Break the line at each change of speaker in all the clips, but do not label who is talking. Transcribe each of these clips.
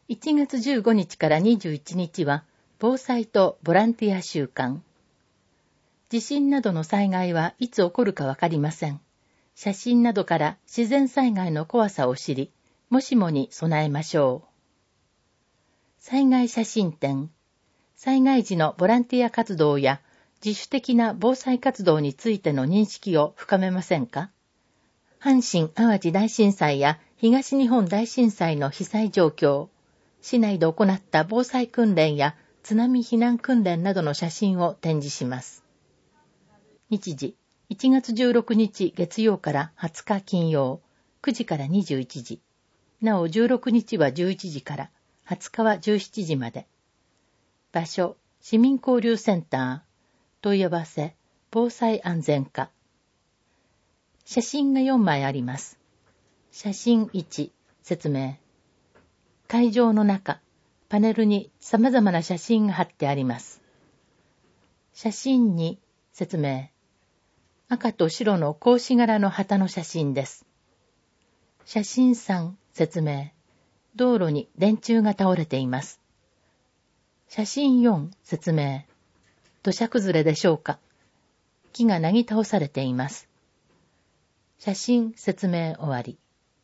1月15日から21日は、防災とボランティア週間。地震などの災害はいつ起こるかわかりません。写真などから自然災害の怖さを知り、もしもに備えましょう。災害写真展。災害時のボランティア活動や自主的な防災活動についての認識を深めませんか？阪神・淡路大震災や東日本大震災の被災状況、市内で行った防災訓練や津波避難訓練などの写真を展示します。日時、1月16日月曜から20日金曜、9時から21時。なお16日は11時から、20日は17時まで。場所、市民交流センター。問い合わせ、防災安全課。写真が4枚あります。写真1、説明。会場の中、パネルに様々な写真が貼ってあります。写真2、説明。赤と白の格子柄の旗の写真です。写真3、説明。道路に電柱が倒れています。写真4、説明。土砂崩れでしょうか。木がなぎ倒されています。写真説明終わり。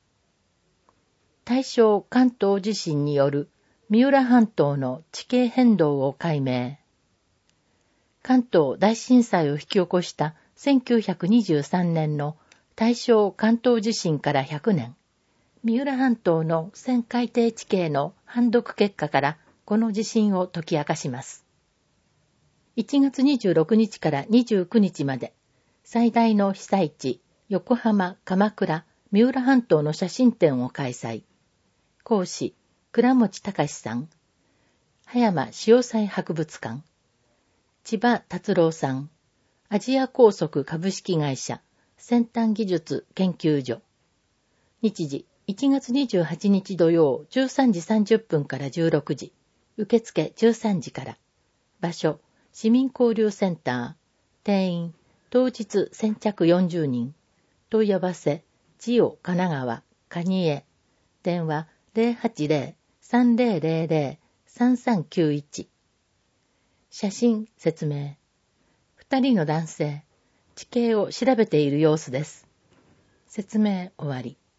大正関東地震による三浦半島の地形変動を解明。関東大震災を引き起こした1923年の大正関東地震から100年。三浦半島の浅海底地形の判読結果からこの地震を解き明かします。1月26日から29日まで最大の被災地横浜、鎌倉、三浦半島の写真展を開催。講師、倉持隆さん。葉山潮災博物館。千葉達郎さん。アジア高速株式会社先端技術研究所。日時、1月28日土曜13時30分から16時。受付13時から。場所、市民交流センター。定員、当日先着40人。問い合わせ、千代神奈川、蟹江。電話、080-3000-3391。写真、説明。2人の男性、地形を調べている様子です。説明終わり。